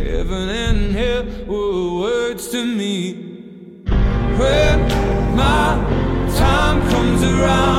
Heaven and hell were words to me. When my time comes around,